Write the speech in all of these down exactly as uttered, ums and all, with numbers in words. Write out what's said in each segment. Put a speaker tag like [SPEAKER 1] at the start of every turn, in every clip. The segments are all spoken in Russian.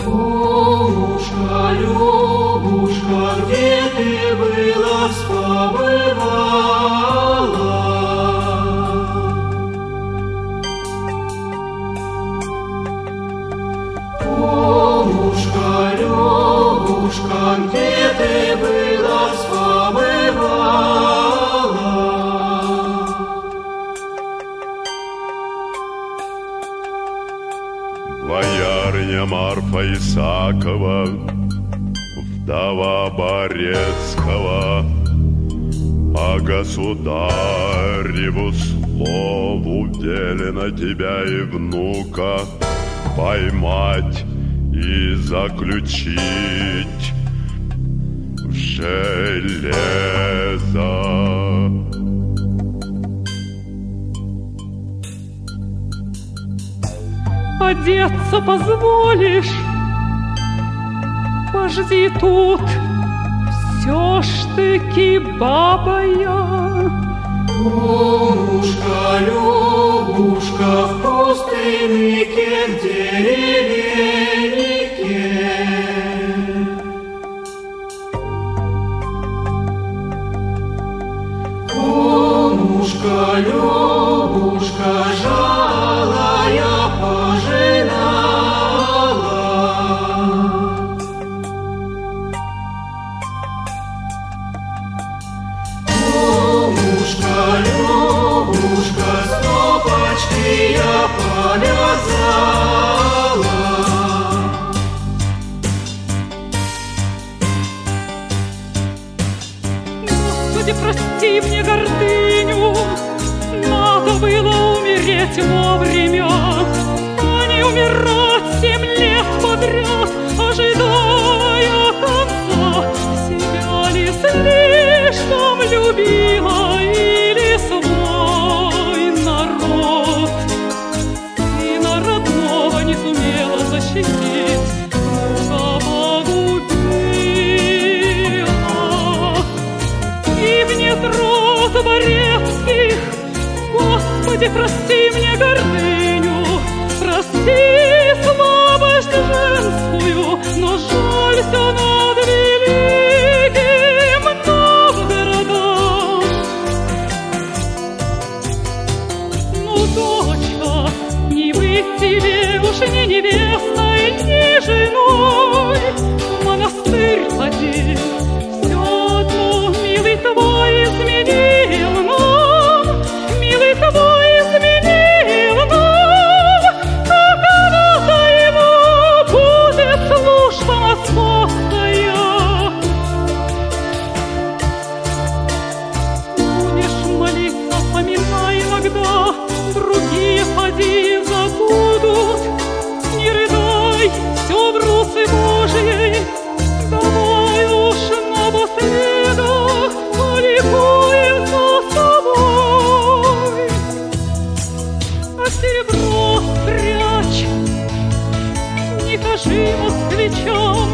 [SPEAKER 1] Любушка, Любушка, где ты была, побывала? Любушка, Любушка, где ты была, побывала?
[SPEAKER 2] Боярня Марфа Исакова, вдова Борецкого, по государеву слову велено тебя и внука поймать и заключить в железо.
[SPEAKER 3] Одеться позволишь? Пожди тут, все ж таки баба я.
[SPEAKER 1] Любушка, Любушка, в пустыннике, в деревеннике. Любушка, Любушка, жалая пожинала. Любушка, Любушка, стопочки я повязала.
[SPEAKER 3] Господи, прости мне гордыню, надо было умереть вовремя, а не умирать семь лет подряд, ожидая конца. Себя ли слишком любила или свой народ? Сына родного не сумела защитить, друга погубила. Гибнет род Борецких, Господи, прости мне гордыню, прости слабость женскую, но жалься над великим Новгородом. Ну, дочка, не быть тебе уж ни невестой, ни женой, в монастырь ходи, все одно, милый твой изменил нам, милый твой изменил нам, какова-то ему будет служба московская. Будешь молиться, поминай иногда, другие поди забудут. Не рыдай, все в руце Божьей, давай уж напоследок полюбуемся собой. А серебро спрячь, не кажи москвичам,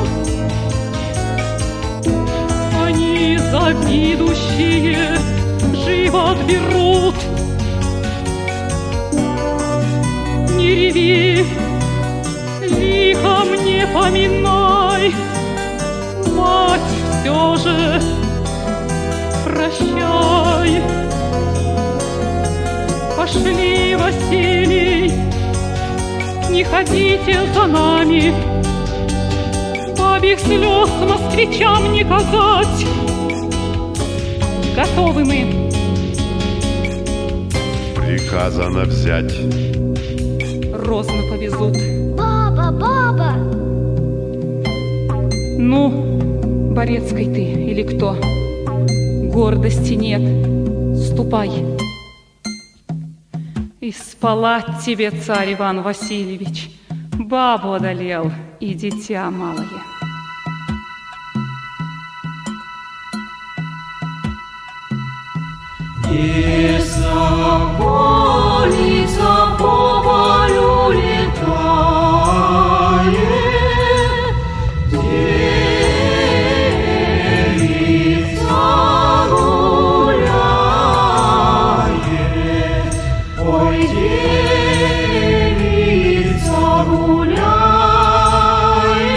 [SPEAKER 3] они завидующие живо отберут. Не реви, лихо мне поминай, мать все же прощай. Пошли, Василий, не ходите за нами, бабьих слез москвичам не казать. Готовы мы.
[SPEAKER 2] Приказано взять.
[SPEAKER 3] Розны повезут.
[SPEAKER 4] Баба, баба!
[SPEAKER 3] Ну, Борецкой ты или кто? Гордости нет. Ступай. И спала тебе царь Иван Васильевич, бабу одолел и дитя малое.
[SPEAKER 1] Не заболится, по полю летает, девица гуляет, ой, девица гуляет.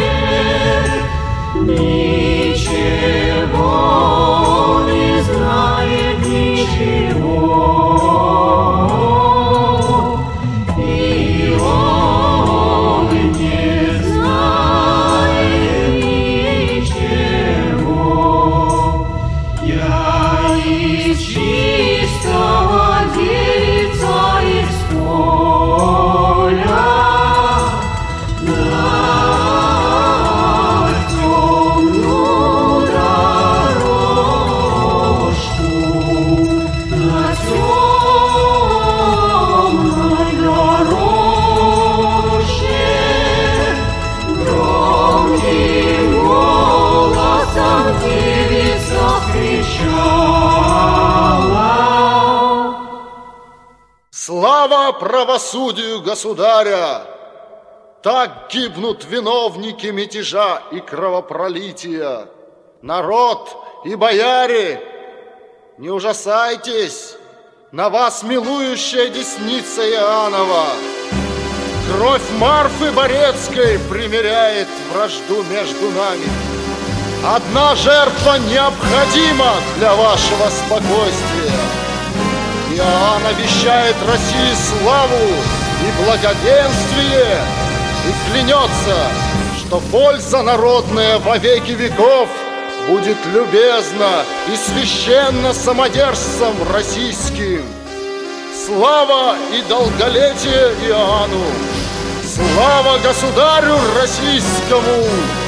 [SPEAKER 5] Хвала правосудию государя! Так гибнут виновники мятежа и кровопролития. Народ и бояре, не ужасайтесь, на вас милующая десница Иоаннова. Кровь Марфы Борецкой примиряет вражду между нами. Одна жертва необходима для вашего спокойствия. Иоанн обещает России славу и благоденствие и клянется, что польза народная во веки веков будет любезна и священна самодержцам российским. Слава и долголетие Иоанну! Слава государю российскому!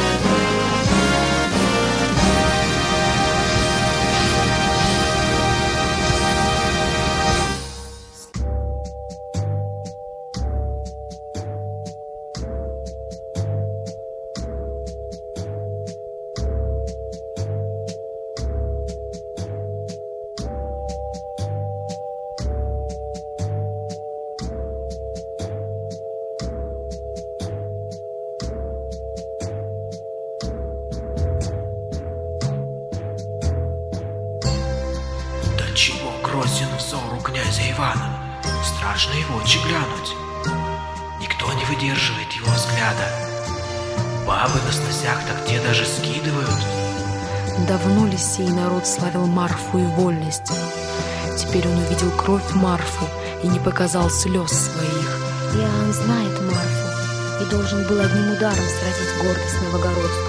[SPEAKER 6] Чего грозен взору князя Ивана? Страшно его очи глянуть. Никто не выдерживает его взгляда. Бабы на сносях-то те даже скидывают.
[SPEAKER 7] Давно ли сей народ славил Марфу и вольность? Теперь он увидел кровь Марфы и не показал слез своих.
[SPEAKER 4] Иоанн знает Марфу и должен был одним ударом сразить гордость новогородскую.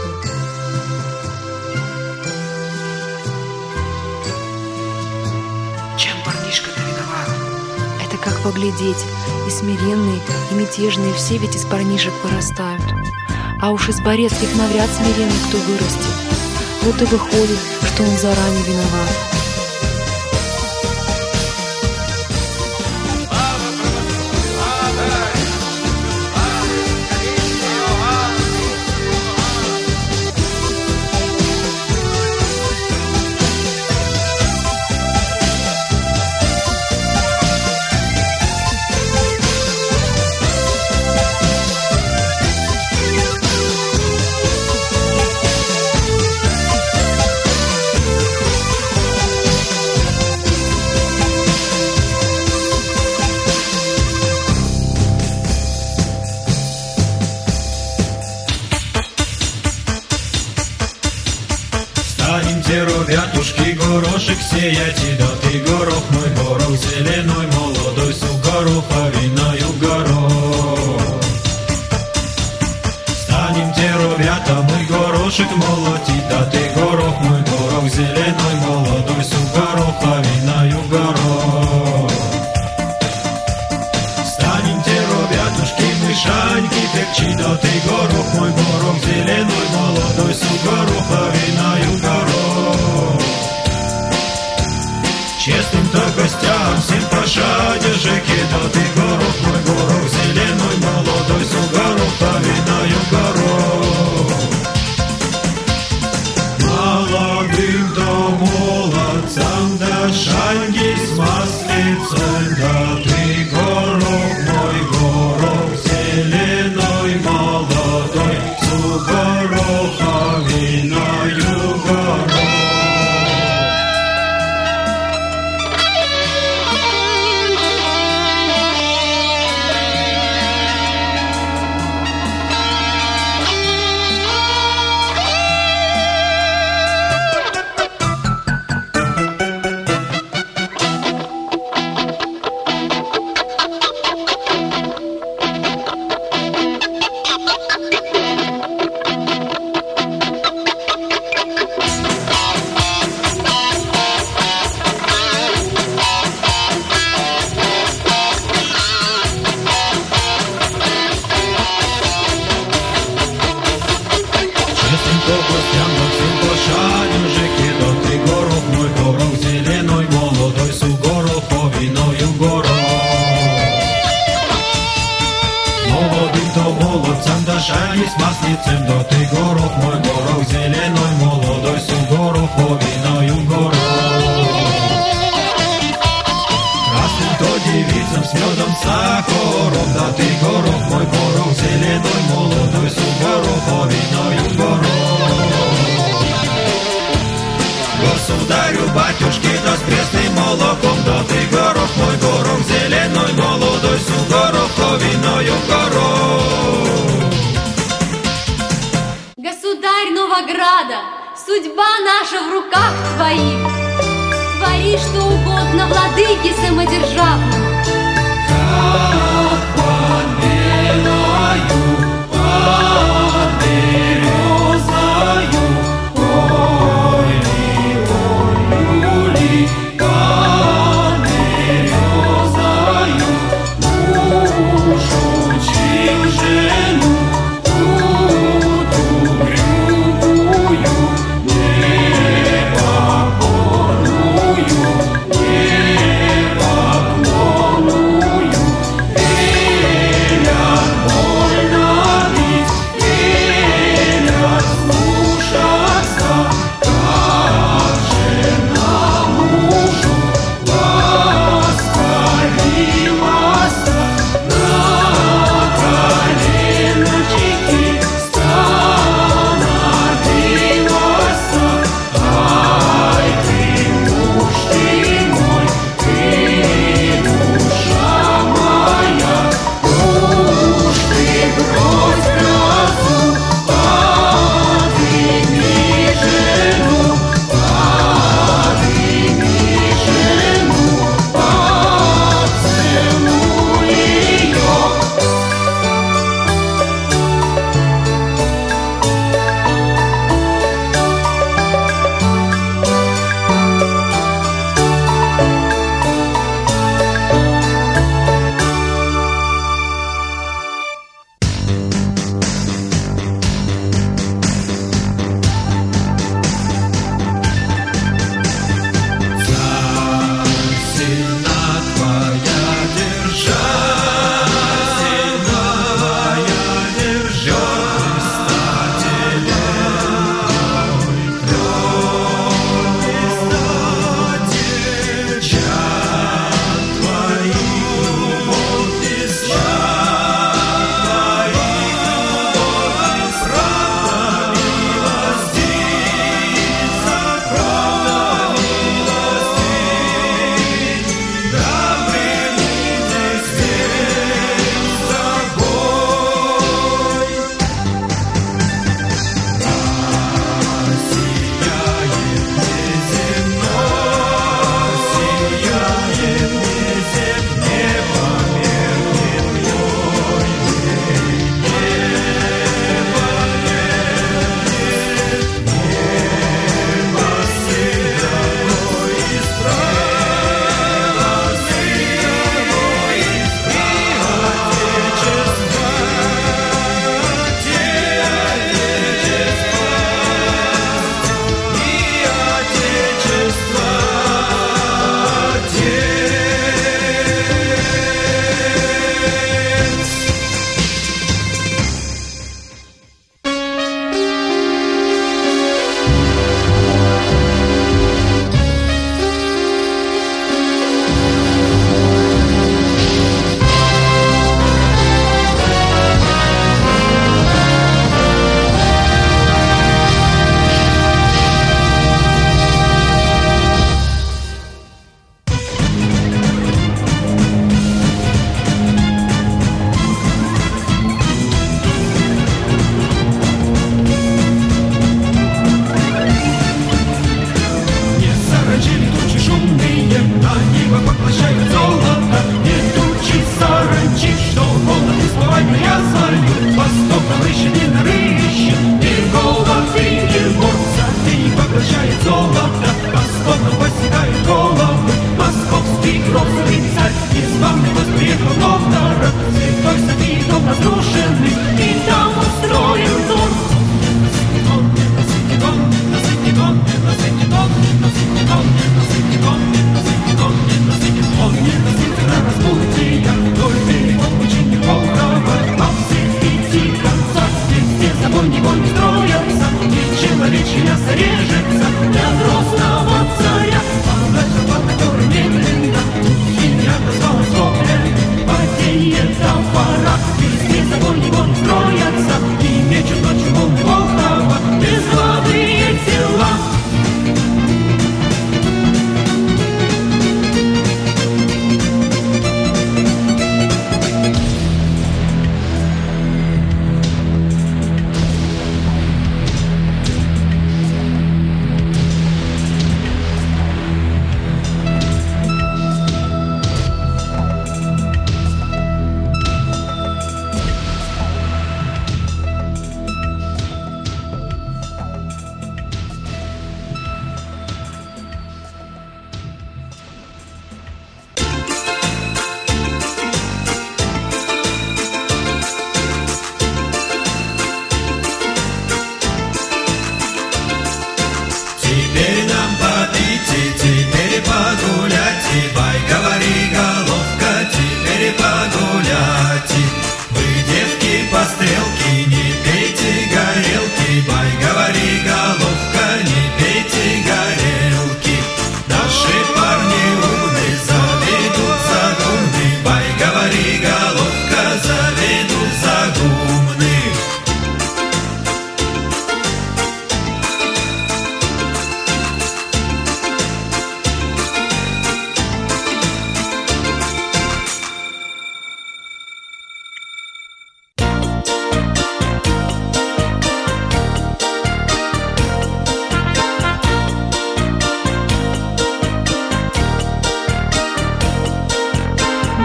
[SPEAKER 6] Чем парнишка-то виноват?
[SPEAKER 7] Это как поглядеть. И смиренные, и мятежные все ведь из парнишек вырастают. А уж из Борецких навряд смиренный кто вырастет. Вот и выходит, что он заранее виноват.
[SPEAKER 8] Станемте, ребятушки, горошек сеять, и да ты горох мой, горох зеленой, молодой, су гороховиною горох. Станемте, ребята, мы горошек молотить, да ты горох мой, горох зеленой, молодой, су гороховиною горох. Станемте, ребятушки, мышаньки пекчи, да ты горох мой, горох зеленой, молодой, су гороховиною горох. Честным-то гостям всем пошадежеки, да ты горох мой, горох зеленой, молодой, су гороховиною горох. Молодым-то молодцам, да шаньги с маслицем, да ты горох мой, горох зеленой, молодой, су гороховиною горох. Шаги с маслицем, да ты горох мой, горох зеленой, молодой, су гороховиною горох. Красным то девицам рядом с медом сахаром. Да ты горох мой, горох зеленой, молодой, с гороховиною горох. Государю, батюшки, да с пресным молоком. Да ты горох мой, горох зеленой, молодой, с гороховиною горох.
[SPEAKER 9] Государь Новограда, судьба наша в руках твоих. Твори что угодно, владыке самодержавному.
[SPEAKER 1] Как под белою, под березою, ой ли, ой ли, под березою, муж учил жену, тут угрюмую, непокорную, непокорную, веля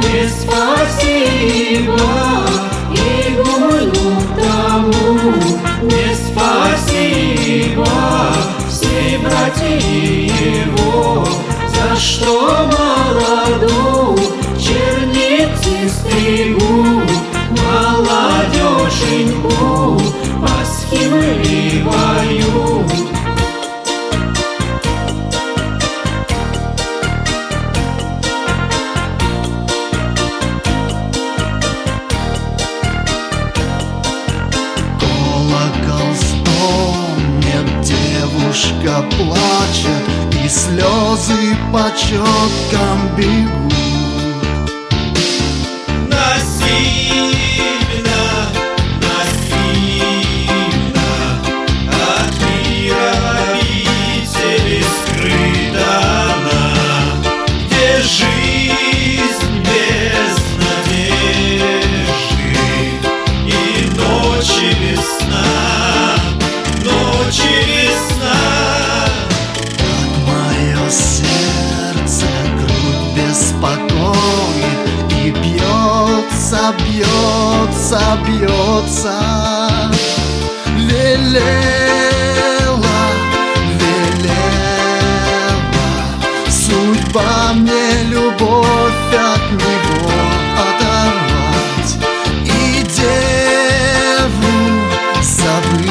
[SPEAKER 1] не спасибо игумну тому, не спасибо всей братьи его, за что молоду черницы стригут, молодеженьку Пасхи выливают.
[SPEAKER 10] Колокол стонет, девушка плачет, и слезы по щекам бегут. Бьется, бьется, велела, велела судьба мне любовь от него оторвать и деву забыть,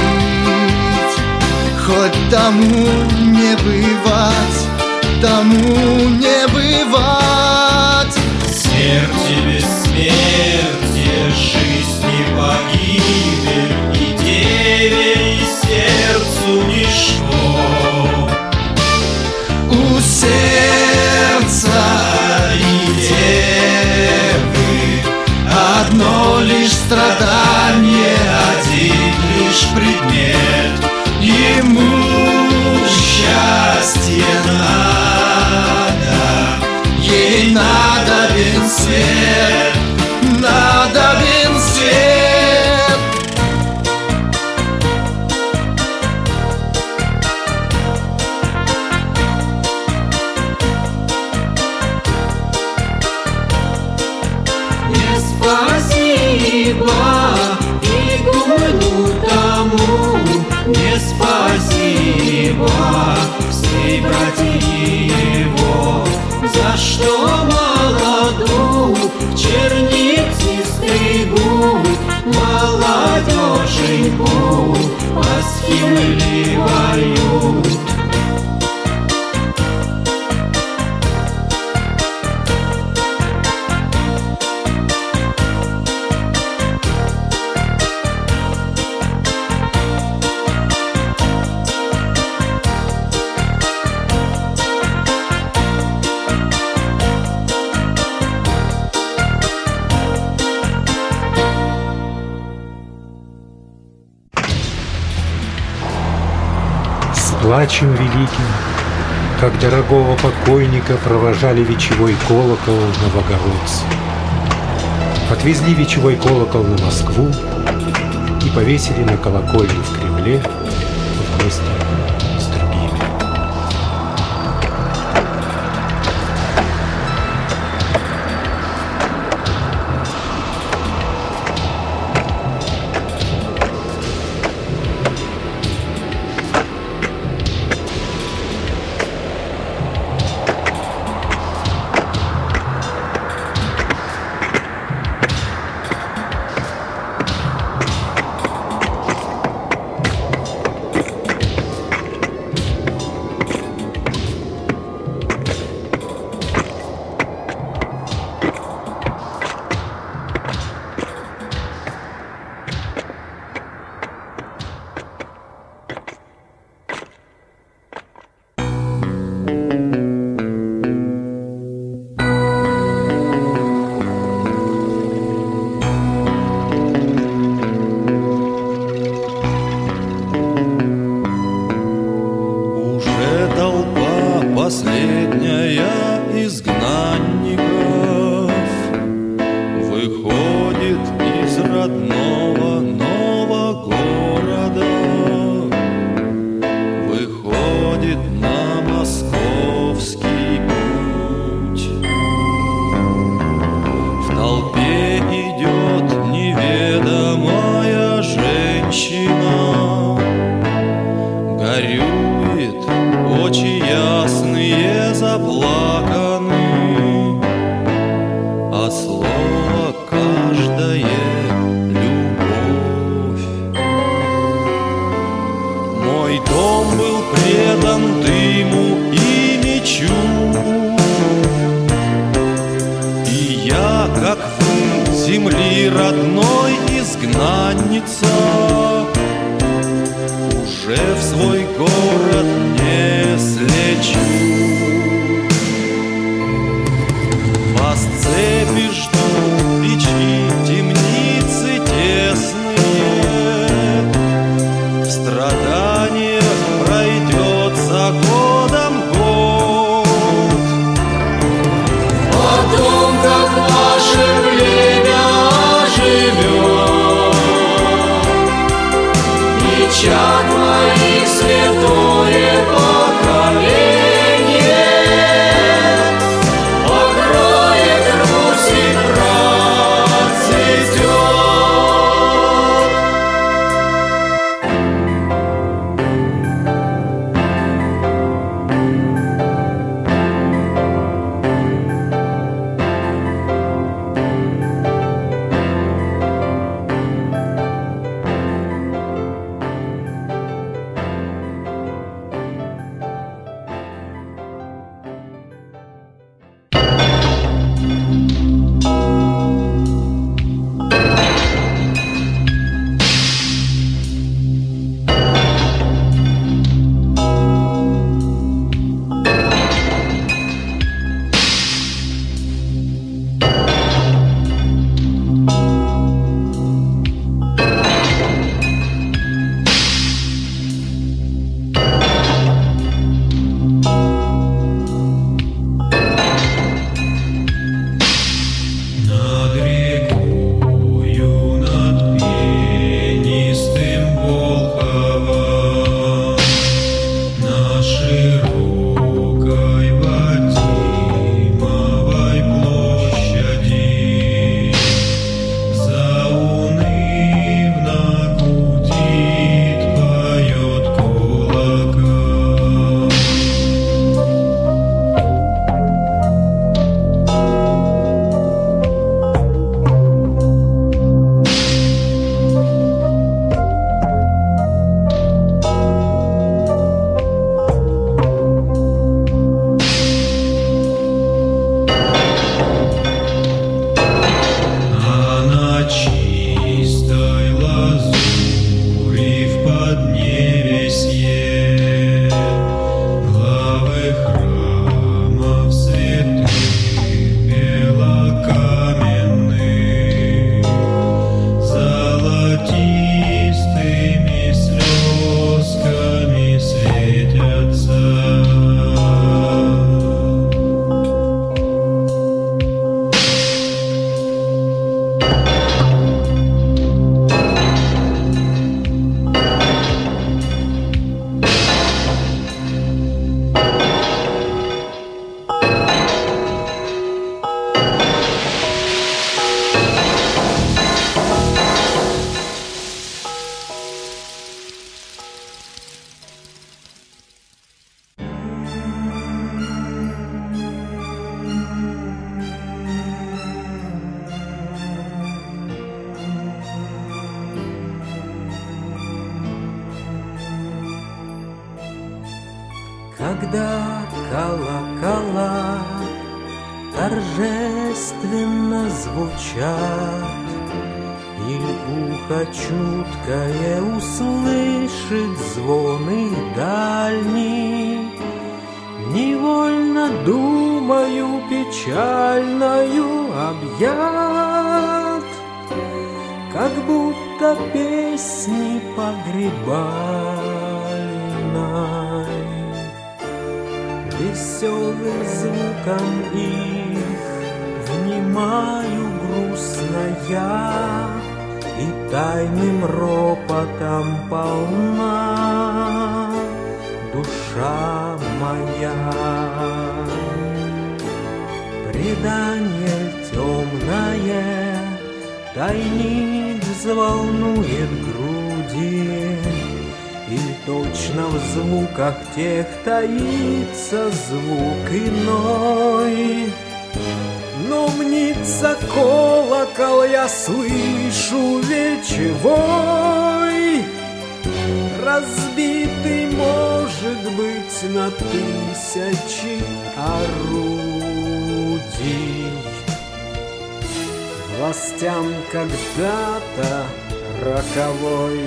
[SPEAKER 10] хоть тому не бывать, тому не бывать.
[SPEAKER 8] Смерти бессмертие, жизнь и погибель, и деве, и сердцу ничто.
[SPEAKER 10] У сердца и девы одно лишь страдание, один лишь предмет. Ему счастье надо, ей надобен свет, надобен свет.
[SPEAKER 1] Не спасибо игумну тому, не спасибо всей братьи его, за что молоду черницы стригут, молодеженьку Пасхи выливают.
[SPEAKER 11] Плачем великим, как дорогого покойника провожали вечевой колокол новогородцы. Отвезли вечевой колокол на Москву и повесили на колокольне в Кремле вместе с другими.
[SPEAKER 10] Моей родной изгнанница, уже в свой город не слечу. Вас цепи ждут, печи, темницы тесные, в страданиях пройдет за годом год.
[SPEAKER 1] Потом, как ваше племя живет, и чад моих святое поколение покроет Русь и процветет.
[SPEAKER 12] Когда колокола торжественно звучат, или ухо чуткое услышит звоны дальний, невольно думаю печальною объят, как будто песни погребальной. Веселым звуком их внимаю грустно я, и тайным ропотом полна душа моя. Предание темное тайник взволнует груди, и точно в звуках тех таится звук иной. Но мнится колокол, я слышу вечевой, разбитый, может быть, на тысячи орудий. В Сластям когда-то роковой.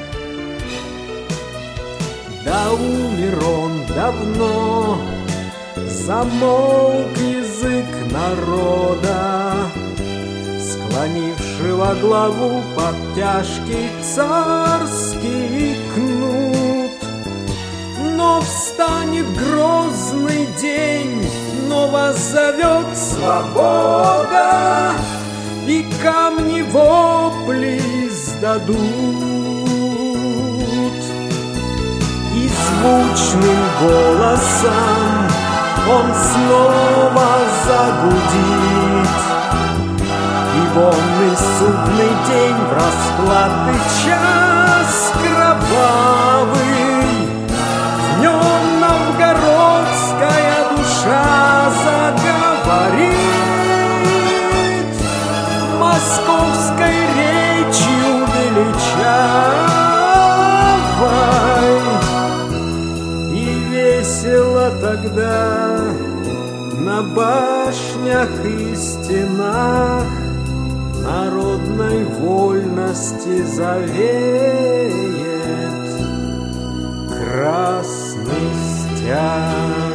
[SPEAKER 12] Да умер он давно, замолк язык народа, склонившего главу под тяжкий царский кнут. Но встанет грозный день, но вас зовет свобода, и камни вопли сдадут, и звучным голосом он снова загудит. И вонный судный день в расплаты час кровавый, в нем новгородская душа заговорит московской речью величавой. И весело тогда на башнях и стенах народной вольности завеет красный стяг.